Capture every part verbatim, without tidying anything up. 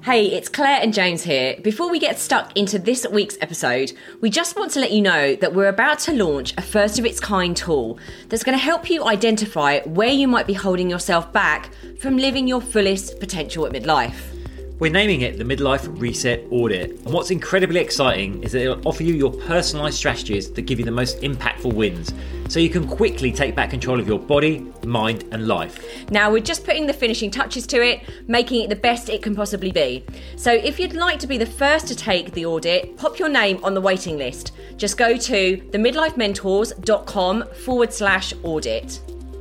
Hey, it's Claire and James here. Before we get stuck into this week's episode, we just want to let you know that we're about to launch a first of its kind tool that's going to help you identify where you might be holding yourself back from living your fullest potential at midlife. We're naming it the Midlife Reset Audit, and what's incredibly exciting is that it'll offer you your personalised strategies that give you the most impactful wins, so you can quickly take back control of your body, mind and life. Now we're just putting the finishing touches to it, making it the best it can possibly be. So if you'd like to be the first to take the audit, pop your name on the waiting list. Just go to themidlifementors.com forward slash audit.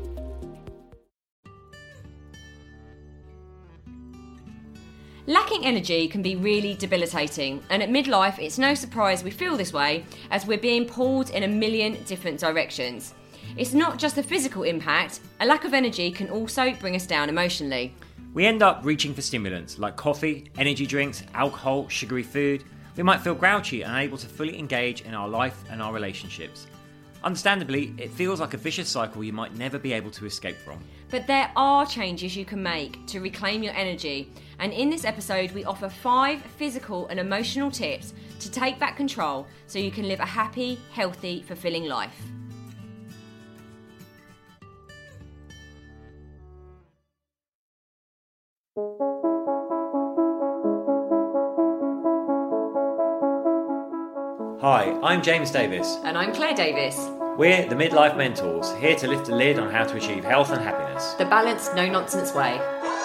Lacking energy can be really debilitating, and at midlife it's no surprise we feel this way as we're being pulled in a million different directions. It's not just the physical impact, a lack of energy can also bring us down emotionally. We end up reaching for stimulants like coffee, energy drinks, alcohol, sugary food. We might feel grouchy and unable to fully engage in our life and our relationships. Understandably, it feels like a vicious cycle you might never be able to escape from. But there are changes you can make to reclaim your energy, and in this episode we offer five physical and emotional tips to take back control so you can live a happy, healthy, fulfilling life. Hi, I'm James Davis. And I'm Claire Davis. We're the Midlife Mentors, here to lift the lid on how to achieve health and happiness. The balanced, no-nonsense way.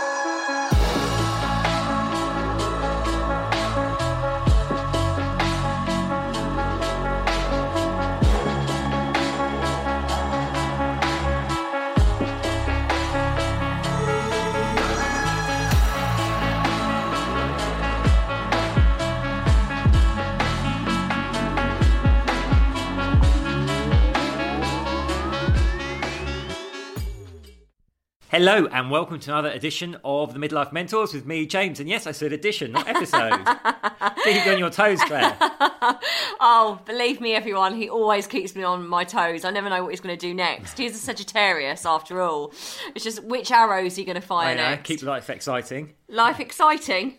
Hello and welcome to another edition of the Midlife Mentors with me, James. And yes, I said edition, not episode. Keep you on your toes, Claire. Oh, believe me, everyone, he always keeps me on my toes. I never know what he's going to do next. He's a Sagittarius, after all. It's just which arrows are you going to fire I know, next? keep life exciting. Life exciting.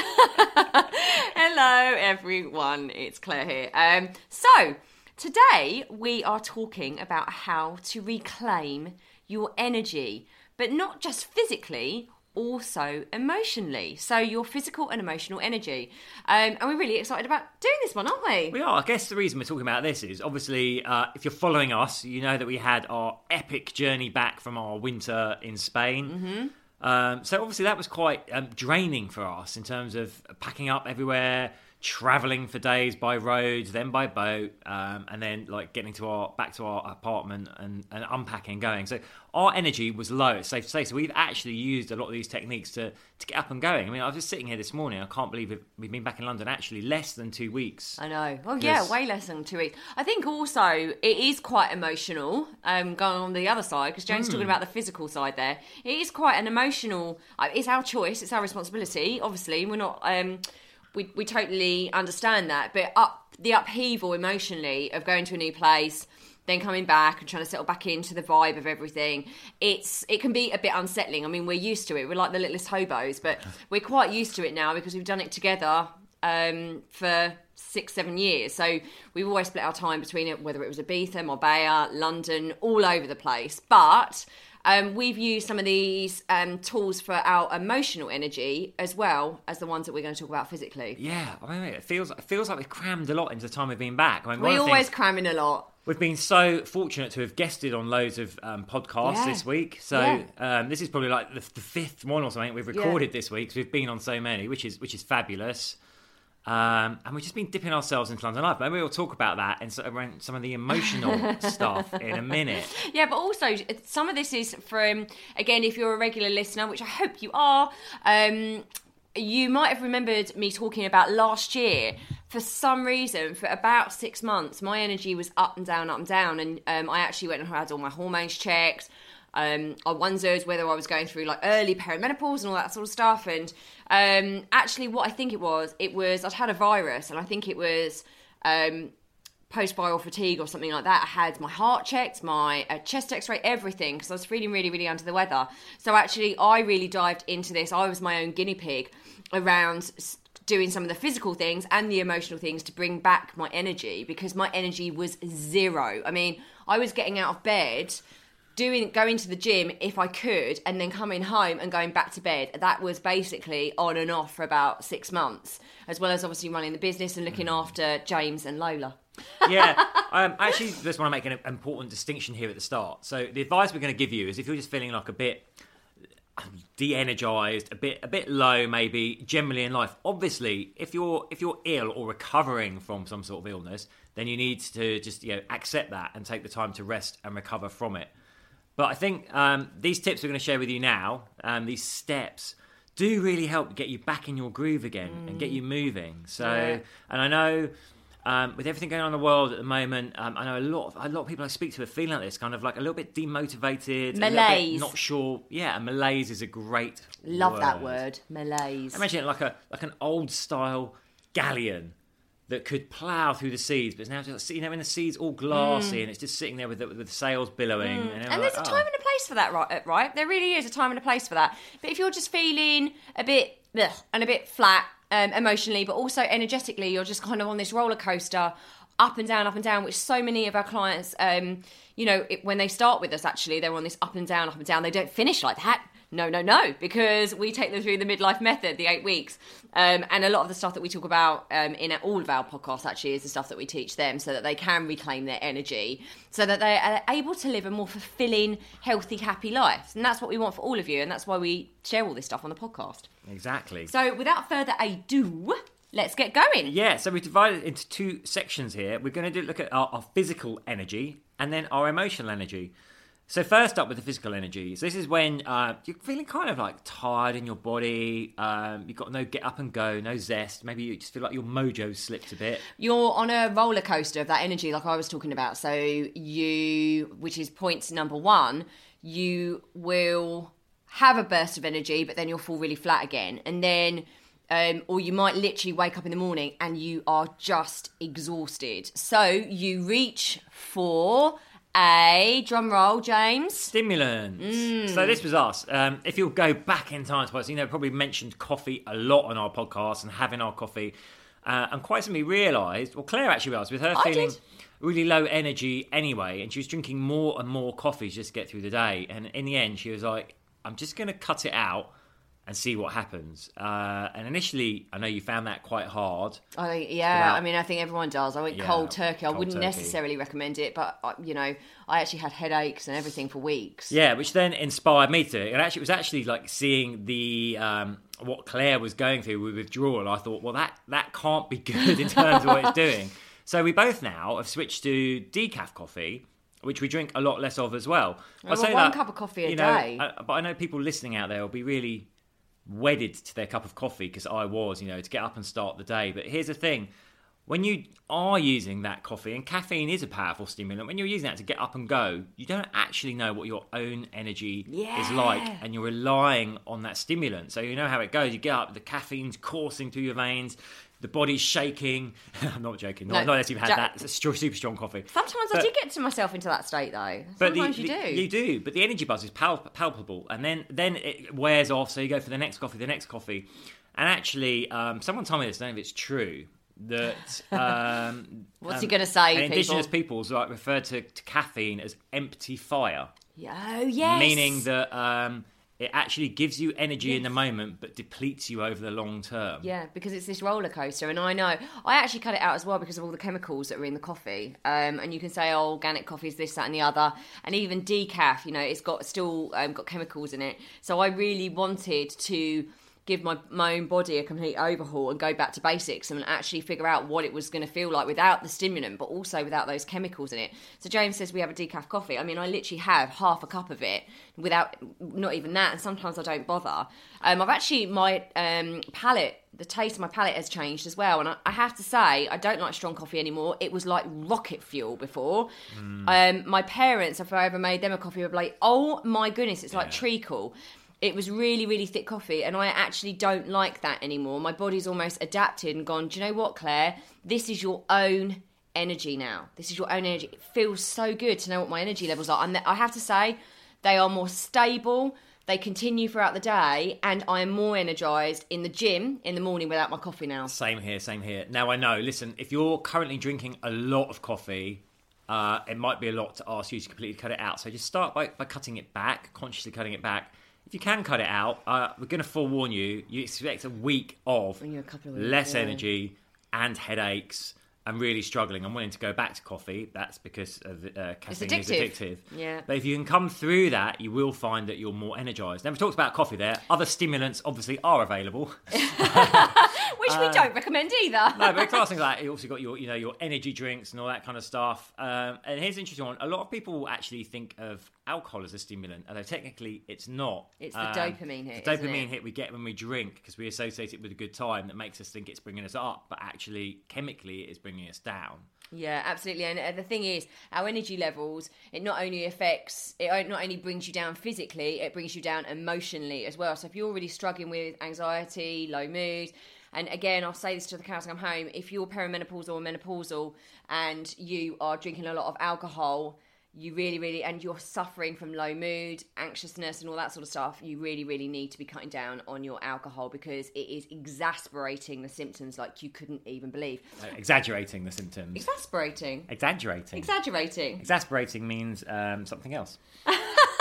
Hello, everyone. It's Claire here. Um, so, today we are talking about how to reclaim your energy. But not just physically, also emotionally. So your physical and emotional energy. Um, and we're really excited about doing this one, aren't we? We are. I guess the reason we're talking about this is, obviously, uh, if you're following us, you know that we had our epic journey back from our winter in Spain. Mm-hmm. Um, so obviously that was quite um, draining for us in terms of packing up everywhere, travelling for days by road, then by boat, um, and then like getting to our back to our apartment and, and unpacking and going. So our energy was low, it's safe to say. So we've actually used a lot of these techniques to, to get up and going. I mean, I was just sitting here this morning. I can't believe it, we've been back in London actually less than two weeks. I know. Well, yeah, way less than two weeks. I think also it is quite emotional um, going on the other side, because Jane's mm. talking about the physical side there. It is quite an emotional, it's our choice, it's our responsibility. Obviously, we're not... Um, We we totally understand that, but up the upheaval emotionally of going to a new place, then coming back and trying to settle back into the vibe of everything, it's it can be a bit unsettling. I mean, we're used to it. We're like the littlest hobos, but we're quite used to it now because we've done it together um, for six, seven years. So we've always split our time between it, whether it was Ibiza, Marbella, London, all over the place. But... Um, we've used some of these um, tools for our emotional energy as well as the ones that we're going to talk about physically. Yeah, I mean, it feels it feels like we've crammed a lot into the time we've been back. I mean, we always cram in a lot. We've been so fortunate to have guested on loads of um, podcasts yeah. this week. So yeah. um, this is probably like the, the fifth one or something we've recorded yeah. this week. So we've been on so many, which is which is fabulous. Um, and we've just been dipping ourselves into London life. Maybe we'll talk about that and sort of around some of the emotional stuff in a minute. Yeah, but also some of this is from, again, if you're a regular listener, which I hope you are, um, you might have remembered me talking about last year. For some reason, for about six months, my energy was up and down, up and down. And um, I actually went and had all my hormones checked. Um, I wondered whether I was going through like early perimenopause and all that sort of stuff. And um, actually what I think it was, it was, I'd had a virus and I think it was um, post-viral fatigue or something like that. I had my heart checked, my uh, chest x-ray, everything, because I was feeling really, really under the weather. So actually, I really dived into this. I was my own guinea pig around doing some of the physical things and the emotional things to bring back my energy, because my energy was zero. I mean, I was getting out of bed, doing going to the gym if I could, and then coming home and going back to bed. That was basically on and off for about six months, as well as obviously running the business and looking after James and Lola. Yeah, um, I actually just want to make an important distinction here at the start. So the advice we're going to give you is if you're just feeling like a bit de-energized, a bit a bit low maybe generally in life, obviously if you're if you're ill or recovering from some sort of illness, then you need to just, you know, accept that and take the time to rest and recover from it. But I think um, these tips we're going to share with you now, um, these steps, do really help get you back in your groove again mm. and get you moving. So, yeah. and I know um, with everything going on in the world at the moment, um, I know a lot of a lot of people I speak to are feeling like this, kind of like a little bit demotivated, malaise, a little bit not sure. Yeah, malaise is a great love word. that word, malaise. Imagine it like a like an old style galleon that could plough through the seas, but it's now just, you know, when the sea's all glassy mm. and it's just sitting there with the, with the sails billowing. Mm. And, and there's like, a time oh. and a place for that, right? Right? There really is a time and a place for that. But if you're just feeling a bit ugh, and a bit flat um, emotionally, but also energetically, you're just kind of on this roller coaster, up and down, up and down, which so many of our clients, um, you know, it, when they start with us, actually, they're on this up and down, up and down. They don't finish like that. No, no, no, because we take them through the midlife method, the eight weeks. Um, and a lot of the stuff that we talk about um, in all of our podcasts actually is the stuff that we teach them so that they can reclaim their energy, so that they are able to live a more fulfilling, healthy, happy life. And that's what we want for all of you. And that's why we share all this stuff on the podcast. Exactly. So without further ado, let's get going. Yeah, so we divided it into two sections here. We're going to do, look at our, our physical energy and then our emotional energy. So first up with the physical energy. So this is when uh, you're feeling kind of like tired in your body. Um, you've got no get up and go, no zest. Maybe you just feel like your mojo slipped a bit. You're on a roller coaster of that energy, like I was talking about. So you, which is point number one, you will have a burst of energy, but then you'll fall really flat again. And then, um, or you might literally wake up in the morning and you are just exhausted. So you reach for a drum roll, James. Stimulants. Mm. So this was us. Um, if you'll go back in time, you know, probably mentioned coffee a lot on our podcast and having our coffee, uh, and quite simply realised, well, Claire actually realised with her I feeling did. really low energy anyway, and she was drinking more and more coffees just to get through the day. And in the end, she was like, "I'm just going to cut it out and see what happens." Uh, and initially, I know you found that quite hard. I think, yeah, Without, I mean, I think everyone does. I went yeah, cold turkey. I cold wouldn't turkey. necessarily recommend it, but, uh, you know, I actually had headaches and everything for weeks. Yeah, which then inspired me to. And actually, it was actually like seeing the um, what Claire was going through with withdrawal. I thought, well, that, that can't be good in terms of what it's doing. So we both now have switched to decaf coffee, which we drink a lot less of as well. Well, one that, cup of coffee a you know, day. I, but I know people listening out there will be really wedded to their cup of coffee, because I was, you know, to get up and start the day. But here's the thing. When you are using that coffee, and caffeine is a powerful stimulant, when you're using that to get up and go, you don't actually know what your own energy yeah. is like, and you're relying on that stimulant. So you know how it goes. You get up, the caffeine's coursing through your veins, the body's shaking. I'm not joking. Not, No, not unless you've had ja- that super strong coffee. Sometimes But- I do get to myself into that state, though. But Sometimes the, you the- do. You do, but the energy buzz is pal- palpable, and then then it wears off. So you go for the next coffee, the next coffee, and actually, um, someone told me this. I don't know if it's true. That um, What's um, he going to say? and people? indigenous peoples like referred to, to caffeine as empty fire, Oh yes. meaning that um, it actually gives you energy in Yes. the moment, but depletes you over the long term. Yeah, because it's this roller coaster, and I know I actually cut it out as well because of all the chemicals that are in the coffee. Um, and you can say, "Oh, organic coffee is this, that, and the other," and even decaf, you know, it's got still um, got chemicals in it. So I really wanted to give my, my own body a complete overhaul and go back to basics and actually figure out what it was going to feel like without the stimulant, but also without those chemicals in it. So James says we have a decaf coffee. I mean, I literally have half a cup of it without, not even that, and sometimes I don't bother. Um, I've actually, my um, palate, the taste of my palate has changed as well, and I, I have to say, I don't like strong coffee anymore. It was like rocket fuel before. Mm. Um, my parents, if I ever made them a coffee, would be like, oh my goodness, it's like Yeah. treacle. It was really, really thick coffee, and I actually don't like that anymore. My body's almost adapted and gone, do you know what, Claire? This is your own energy now. This is your own energy. It feels so good to know what my energy levels are. And I have to say, they are more stable. They continue throughout the day, and I am more energised in the gym in the morning without my coffee now. Same here, same here. Now, I know, listen, if you're currently drinking a lot of coffee, uh, it might be a lot to ask you to completely cut it out. So just start by, by cutting it back, consciously cutting it back. If you can cut it out, uh, we're going to forewarn you, you expect a week of a couple of weeks, less yeah. energy and headaches. I'm really struggling. I'm wanting to go back to coffee. That's because of, uh, caffeine it's is addictive. Yeah. But if you can come through that, you will find that you're more energised. Now, we talked about coffee there. Other stimulants obviously are available. Which we don't recommend either. No, but classing that, you also got your, you know, your energy drinks and all that kind of stuff. Um, and here's an interesting one. A lot of people actually think of alcohol as a stimulant, although technically it's not. It's the um, dopamine hit, The isn't dopamine it? hit we get when we drink because we associate it with a good time that makes us think it's bringing us up, but actually, chemically, it is bringing us down. Yeah, absolutely. And uh, the thing is, our energy levels, it not only affects, it not only brings you down physically, it brings you down emotionally as well. So if you're already struggling with anxiety, low mood, and again, I'll say this to the cows come home, if you're perimenopausal or menopausal and you are drinking a lot of alcohol, you really, really, and you're suffering from low mood, anxiousness and all that sort of stuff, you really, really need to be cutting down on your alcohol because it is exasperating the symptoms like you couldn't even believe. Uh, exaggerating the symptoms. Exasperating. Exaggerating. Exaggerating. Exasperating means um, something else. Okay,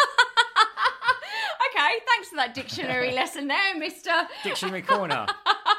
thanks for that dictionary lesson there, mister. Dictionary corner.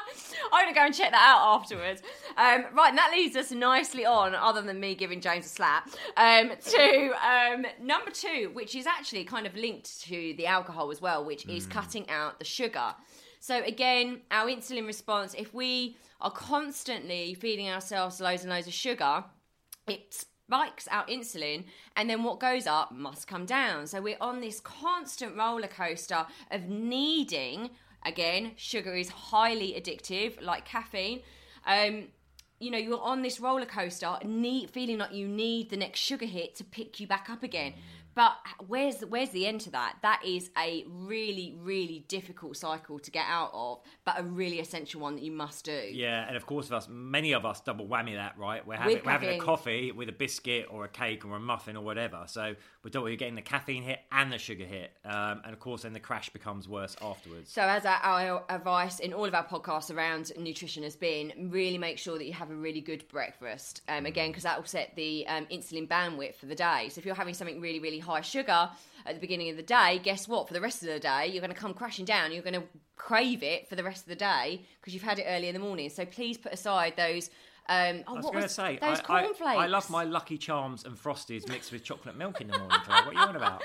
I'm going to go and check that out afterwards. Um, right, and that leads us nicely on, other than me giving James a slap, um, to um, number two, which is actually kind of linked to the alcohol as well, which is cutting out the sugar. So again, our insulin response, if we are constantly feeding ourselves loads and loads of sugar, it spikes our insulin, and then what goes up must come down. So we're on this constant roller coaster of needing... Again, sugar is highly addictive, like caffeine. Um, you know, you're on this roller coaster, need, feeling like you need the next sugar hit to pick you back up again. But where's the, where's the end to that? That is a really, really difficult cycle to get out of, but a really essential one that you must do. Yeah, and of course, of us, many of us double whammy that, right? We're having, we're having a coffee with a biscuit or a cake or a muffin or whatever. So we're, double, we're getting the caffeine hit and the sugar hit. Um, and of course, then the crash becomes worse afterwards. So as our, our advice in all of our podcasts around nutrition has been, really make sure that you have a really good breakfast. Um, again, because that will set the um, insulin bandwidth for the day. So if you're having something really, really high sugar at the beginning of the day, guess what? For the rest of the day, you're going to come crashing down. You're going to crave it for the rest of the day because you've had it early in the morning. So please put aside those. Um, oh, I was what going to was say, those I, cornflakes? I, I love my Lucky Charms and Frosties mixed with chocolate milk in the morning. Claire. What are you on about?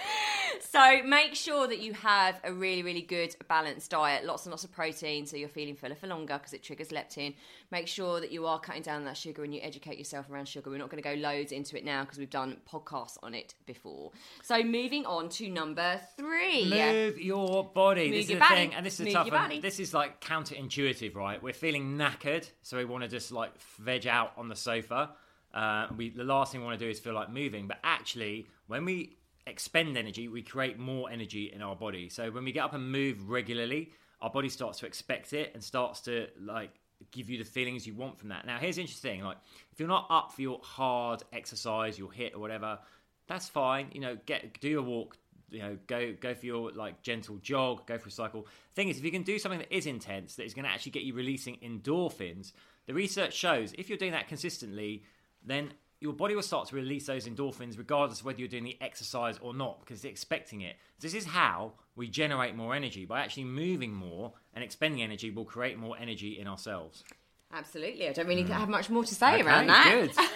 So make sure that you have a really, really good balanced diet. Lots and lots of protein, so you're feeling fuller for longer because it triggers leptin. Make sure that you are cutting down that sugar and you educate yourself around sugar. We're not going to go loads into it now because we've done podcasts on it before. So moving on to number three. Move your body. Move this your is the body. thing, and this is a Move tough your one. body. This is like counterintuitive, right? We're feeling knackered, so we want to just like veg out on the sofa. Uh, we the last thing we want to do is feel like moving, but actually, when we expend energy, we create more energy in our body. So when we get up and move regularly, our body starts to expect it and starts to like give you the feelings you want from that. Now, here's interesting: like if you're not up for your hard exercise, your hit or whatever, that's fine. You know, get do your walk. You know, go go for your like gentle jog, go for a cycle. Thing is, if you can do something that is intense, that is going to actually get you releasing endorphins, the research shows if you're doing that consistently, then your body will start to release those endorphins regardless of whether you're doing the exercise or not, because it's expecting it. This is how we generate more energy. By actually moving more and expending energy, we'll create more energy in ourselves. Absolutely. I don't really have much more to say Okay, around that.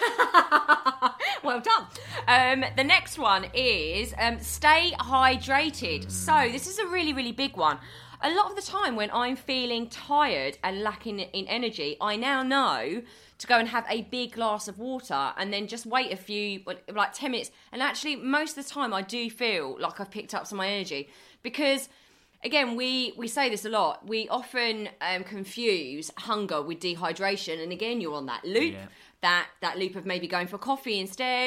Good. Well done. Um, the next one is um, stay hydrated. So this is a really, really big one. A lot of the time when I'm feeling tired and lacking in energy, I now know to go and have a big glass of water and then just wait a few, like ten minutes. And actually, most of the time I do feel like I've picked up some of my energy because... Again, we, we say this a lot. We often um, confuse hunger with dehydration. And again, you're on that loop, Yeah. that, that loop of maybe going for coffee instead.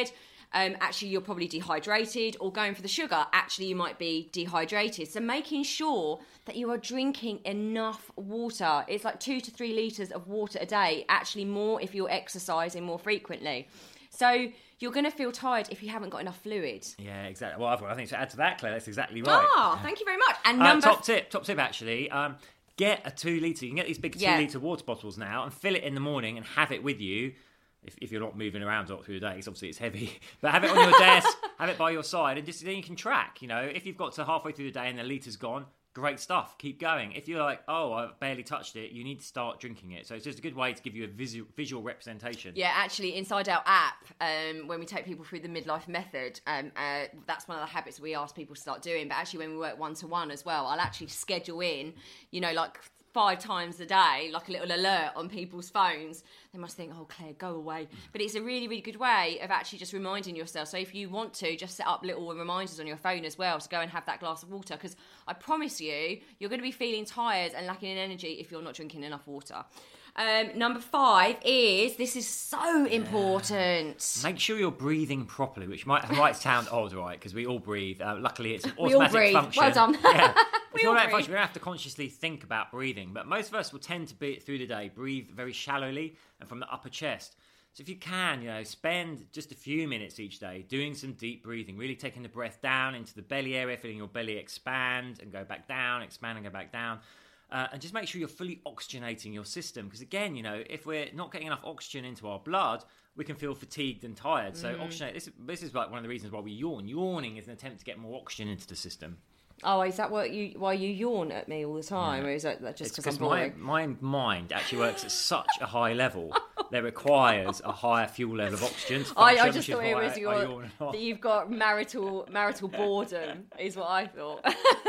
um, actually you're probably dehydrated, or going for the sugar, actually you might be dehydrated. So making sure that you are drinking enough water. It's like two to three litres of water a day, actually more if you're exercising more frequently. So you're going to feel tired if you haven't got enough fluid. Yeah, exactly. Well, I think to add to that, Claire, that's exactly right. Oh, thank you very much. And uh, number top tip, top tip actually. Um, get a two litre. You can get these big two Yeah. litre water bottles now and fill it in the morning and have it with you. If, if you're not moving around through the day, because obviously it's heavy, but have it on your desk, have it by your side, and just then you can track. You know, if you've got to halfway through the day and the litre's gone, great stuff. Keep going. If you're like, oh, I've barely touched it, you need to start drinking it. So it's just a good way to give you a visual, visual representation. Yeah, actually, inside our app, um, when we take people through the midlife method, um, uh, that's one of the habits we ask people to start doing. But actually, when we work one to one as well, I'll actually schedule in, you know, like five times a day, like a little alert on people's phones. They must think, oh, Claire, go away. But it's a really, really good way of actually just reminding yourself. So if you want to, just set up little reminders on your phone as well to go and have that glass of water. Because I promise you, you're going to be feeling tired and lacking in energy if you're not drinking enough water. Um, number five is, this is so important. Make sure you're breathing properly, which might might sound odd, right? Because we all breathe. Uh, luckily, it's an We all automatic breathe. function. Well done. Yeah. We It's all automatic breathe. function. We don't have to consciously think about breathing, but most of us will tend to be through the day breathe very shallowly and from the upper chest. So if you can, you know, spend just a few minutes each day doing some deep breathing, really taking the breath down into the belly area, feeling your belly expand and go back down, expand and go back down. Uh, and just make sure you're fully oxygenating your system. Because again, you know, if we're not getting enough oxygen into our blood, we can feel fatigued and tired. So oxygenate, this, this is like one of the reasons why we yawn. Yawning is an attempt to get more oxygen into the system. Oh, is that what you why you yawn at me all the time? Yeah. Or is that that just It's because I'm because boring? my, my mind actually works at such a high level that it requires a higher fuel level of oxygen to I, I function, just which is thought it why was I- I your, yawn a lot. that you've got marital marital boredom, is what I thought.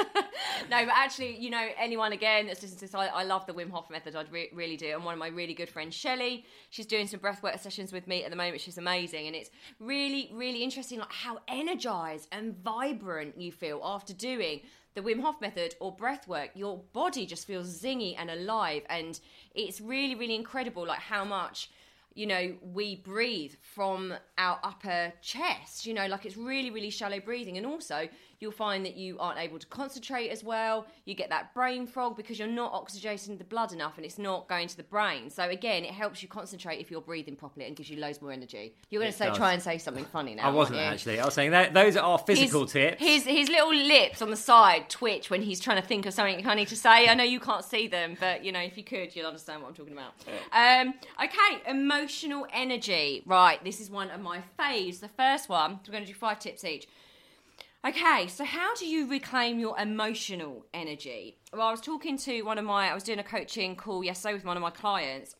No, but actually, you know, anyone again that's listening to this, I, I love the Wim Hof method. I re- really do. And one of my really good friends, Shelley, she's doing some breathwork sessions with me at the moment. She's amazing, and it's really, really interesting, like how energized and vibrant you feel after doing the Wim Hof method or breath work. Your body just feels zingy and alive, and it's really, really incredible, like how much, you know, we breathe from our upper chest, you know, like it's really, really shallow breathing. And also you'll find that you aren't able to concentrate as well. You get that brain fog because you're not oxygenating the blood enough and it's not going to the brain. So again, it helps you concentrate if you're breathing properly and gives you loads more energy. You're going It to say, does. try and say something funny now. I wasn't aren't you? actually. I was saying that those are our physical his, tips. His his little lips on the side twitch when he's trying to think of something funny to say. I know you can't see them, but you know, if you could, you'll understand what I'm talking about. Um, okay, emotional energy. Right, this is one of my faves. The first one, we're going to do five tips each. Okay, so how do you reclaim your emotional energy? Well, I was talking to one of my, I was doing a coaching call yesterday with one of my clients,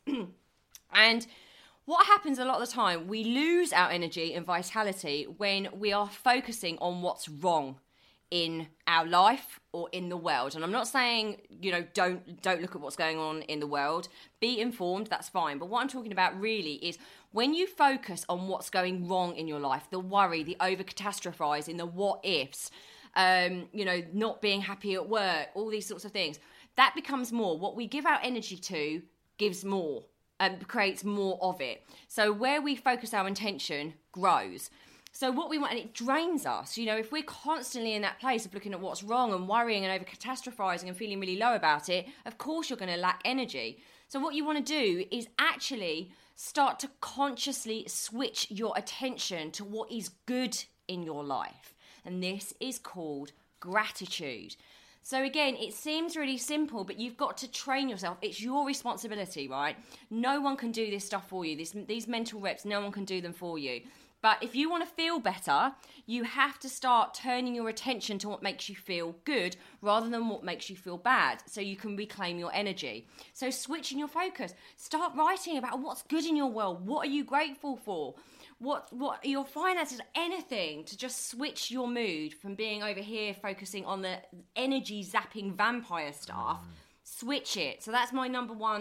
and what happens a lot of the time, we lose our energy and vitality when we are focusing on what's wrong in our life or in the world. And I'm not saying, you know, don't don't look at what's going on in the world. Be informed, that's fine. But what I'm talking about really is when you focus on what's going wrong in your life, the worry, the over-catastrophizing, the what-ifs, um, you know, not being happy at work, all these sorts of things, that becomes more. What we give our energy to gives more and creates more of it. So where we focus our intention grows. So what we want, and it drains us, you know, if we're constantly in that place of looking at what's wrong and worrying and over catastrophizing and feeling really low about it, of course you're going to lack energy. So what you want to do is actually start to consciously switch your attention to what is good in your life. And this is called gratitude. So again, it seems really simple, but you've got to train yourself. It's your responsibility, right? No one can do this stuff for you. This, these mental reps, no one can do them for you. But if you want to feel better, you have to start turning your attention to what makes you feel good rather than what makes you feel bad, so you can reclaim your energy. So switching your focus. Start writing about what's good in your world. What are you grateful for? What what are your finances? Anything to just switch your mood from being over here focusing on the energy zapping vampire stuff. Mm. Switch it. So that's my number one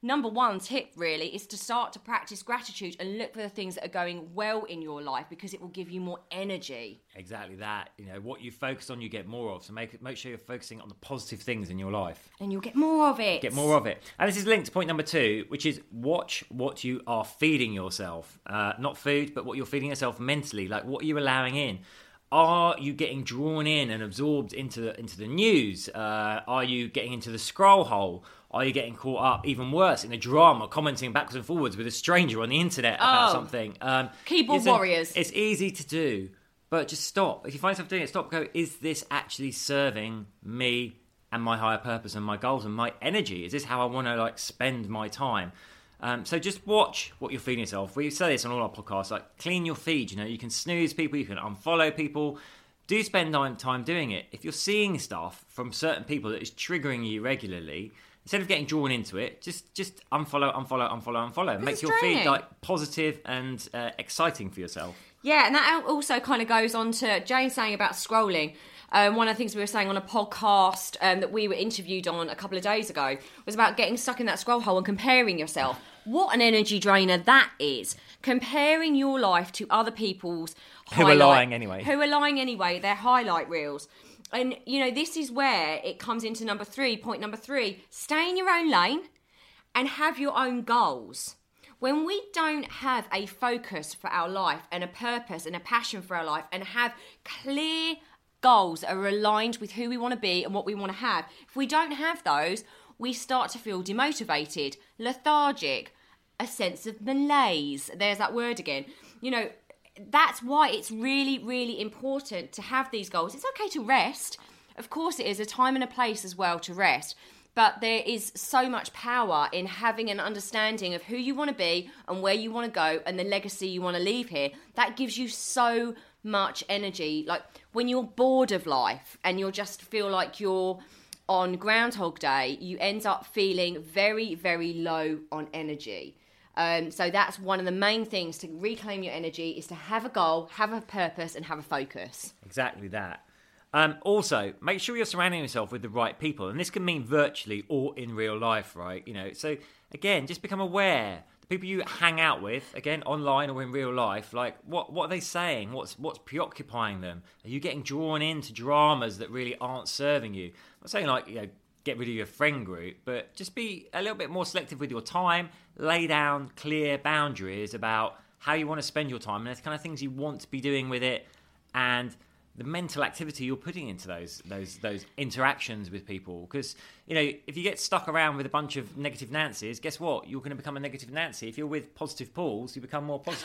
number one tip really is to start to practice gratitude and look for the things that are going well in your life, because it will give you more energy. Exactly that. You know, what you focus on, you get more of. So make it, make sure you're focusing on the positive things in your life. And you'll get more of it. Get more of it. And this is linked to point number two, which is watch what you are feeding yourself. Uh, not food, but what you're feeding yourself mentally. Like, what are you allowing in? Are you getting drawn in and absorbed into the, into the news? Uh, are you getting into the scroll hole? Are you getting caught up, even worse, in a drama, commenting backwards and forwards with a stranger on the internet about Oh. something? Um, Keyboard listen, warriors. It's easy to do, but just stop. If you find yourself doing it, stop. Go, is this actually serving me and my higher purpose and my goals and my energy? Is this how I want to like spend my time? Um, so just watch what you're feeding yourself. We say this on all our podcasts, like clean your feed. You know, you can snooze people, you can unfollow people. Do spend time time doing it. If you're seeing stuff from certain people that is triggering you regularly, instead of getting drawn into it, just just unfollow, unfollow, unfollow, unfollow. Make it's your feed draining. like positive and uh, exciting for yourself. Yeah, and that also kind of goes on to Jane saying about scrolling. Um, one of the things we were saying on a podcast um, that we were interviewed on a couple of days ago was about getting stuck in that scroll hole and comparing yourself. What an energy drainer that is. Comparing your life to other people's Who are highlight- lying anyway. Who are lying anyway, their highlight reels. And, you know, this is where it comes into number three, point number three. Stay in your own lane and have your own goals. When we don't have a focus for our life and a purpose and a passion for our life and have clear goals that are aligned with who we want to be and what we want to have, if we don't have those, we start to feel demotivated, lethargic, a sense of malaise. There's that word again. You know, that's why it's really, really important to have these goals. It's okay to rest. Of course it is, a time and a place as well to rest. But there is so much power in having an understanding of who you want to be and where you want to go and the legacy you want to leave here. That gives you so much energy. Like when you're bored of life and you just feel like you're on Groundhog Day, you end up feeling very, very low on energy. Um, so that's one of the main things to reclaim your energy, is to have a goal, have a purpose and have a focus. Exactly that. Um, also, make sure you're surrounding yourself with the right people. And this can mean virtually or in real life, right? You know, so again, just become aware. The people you hang out with, again, online or in real life, like what, what are they saying? What's what's preoccupying them? Are you getting drawn into dramas that really aren't serving you? I'm not saying like, you know, get rid of your friend group, but just be a little bit more selective with your time. Lay down clear boundaries about how you want to spend your time and the kind of things you want to be doing with it, and the mental activity you're putting into those those those interactions with people. Because, you know, if you get stuck around with a bunch of negative Nancys, guess what? You're going to become a negative Nancy. If you're with positive Pauls, you become more positive.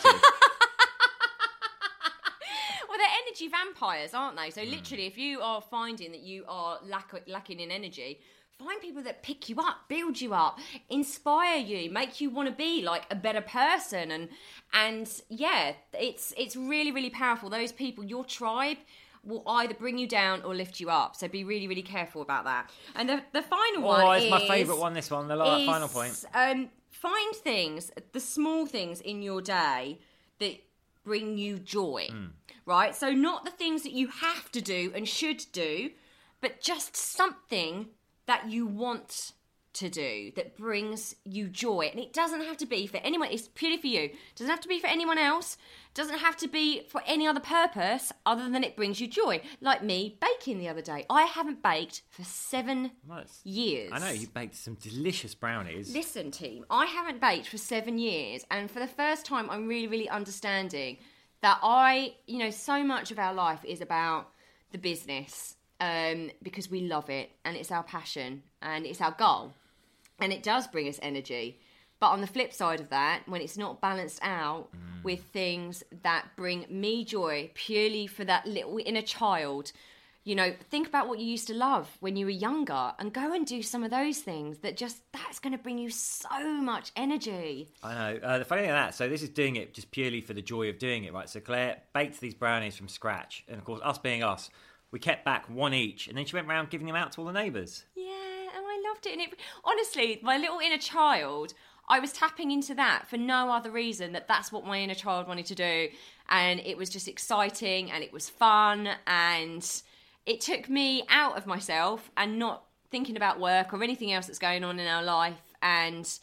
Well, they're energy vampires, aren't they? So literally, if you are finding that you are lack- lacking in energy, find people that pick you up, build you up, inspire you, make you want to be like a better person. And and yeah, it's it's really, really powerful. Those people, your tribe, will either bring you down or lift you up. So be really, really careful about that. And the the final Oh, one it's is... my favourite one, this one, the last is, final point. Um, find things, the small things in your day that bring you joy, Mm. right? So not the things that you have to do and should do, but just something that you want to do that brings you joy. And it doesn't have to be for anyone, it's purely for you. It doesn't have to be for anyone else. It doesn't have to be for any other purpose other than it brings you joy. Like me baking the other day. I haven't baked for seven Well, it's- years. I know, you baked some delicious brownies. Listen, team, I haven't baked for seven years, and for the first time, I'm really, really understanding that I, you know, so much of our life is about the business, um, because we love it, and it's our passion, and it's our goal, and it does bring us energy. But on the flip side of that, when it's not balanced out Mm. with things that bring me joy purely for that little inner child, you know, think about what you used to love when you were younger and go and do some of those things that just, that's going to bring you so much energy. I know. Uh, the funny thing of that, so this is doing it just purely for the joy of doing it, right? So Claire baked these brownies from scratch. And of course, us being us, we kept back one each. And then she went around giving them out to all the neighbours. Yeah, and I loved it. And it, honestly, my little inner child, I was tapping into that for no other reason that that's what my inner child wanted to do. And it was just exciting and it was fun, and it took me out of myself and not thinking about work or anything else that's going on in our life. And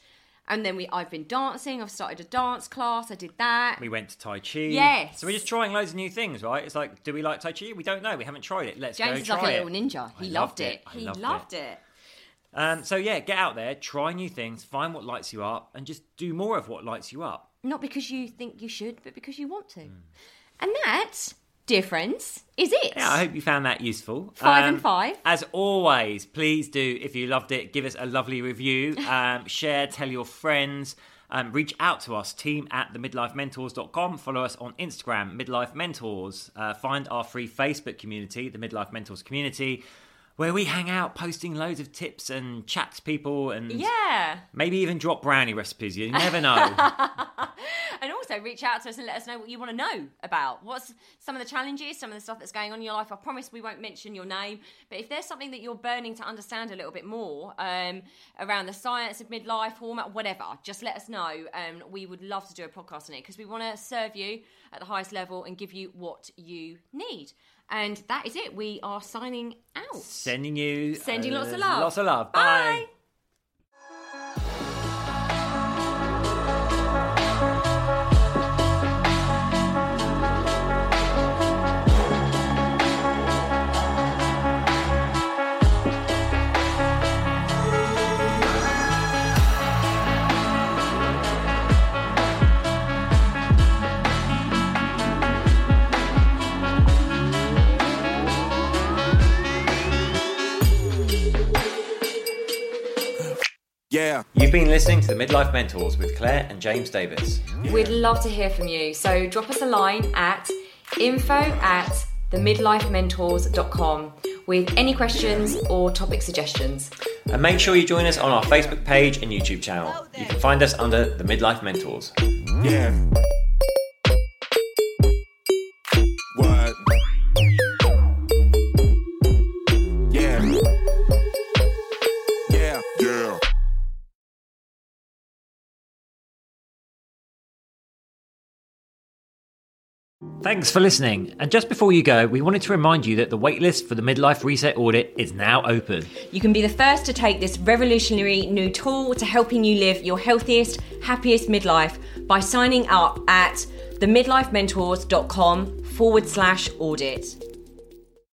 And then we, I've been dancing. I've started a dance class. I did that. We went to Tai Chi. Yes. So we're just trying loads of new things, right? It's like, do we like Tai Chi? We don't know. We haven't tried it. Let's James go is try like a it. little ninja. He I loved, loved it. it. I He loved loved it. it. Um, so yeah, get out there, try new things, find what lights you up, and just do more of what lights you up. Not because you think you should, but because you want to. Mm. And that, dear friends, is it. Yeah, I hope you found that useful. Five Um, and five. As always, please do, if you loved it, give us a lovely review, um, share, tell your friends. Um, reach out to us, team at the midlife mentors dot com. Follow us on Instagram, Midlife Mentors. Uh, find our free Facebook community, the Midlife Mentors community, where we hang out posting loads of tips and chat to people and Yeah. maybe even drop brownie recipes. You never know. And also reach out to us and let us know what you want to know about. What's some of the challenges, some of the stuff that's going on in your life. I promise we won't mention your name, but if there's something that you're burning to understand a little bit more um, around the science of midlife, hormone, whatever, just let us know. Um, we would love to do a podcast on it because we want to serve you at the highest level and give you what you need. And that is it. We are signing out. Sending you... Sending uh, lots of love. Lots of love. Bye. Bye. Yeah. You've been listening to the Midlife Mentors with Claire and James Davis. We'd love to hear from you. So drop us a line at info at the midlife mentors dot com with any questions or topic suggestions. And make sure you join us on our Facebook page and YouTube channel. You can find us under the Midlife Mentors. Yeah. What? Yeah. Yeah. Yeah. Thanks for listening. And just before you go, we wanted to remind you that the waitlist for the Midlife Reset Audit is now open. You can be the first to take this revolutionary new tool to helping you live your healthiest, happiest midlife by signing up at the midlife mentors dot com forward slash audit.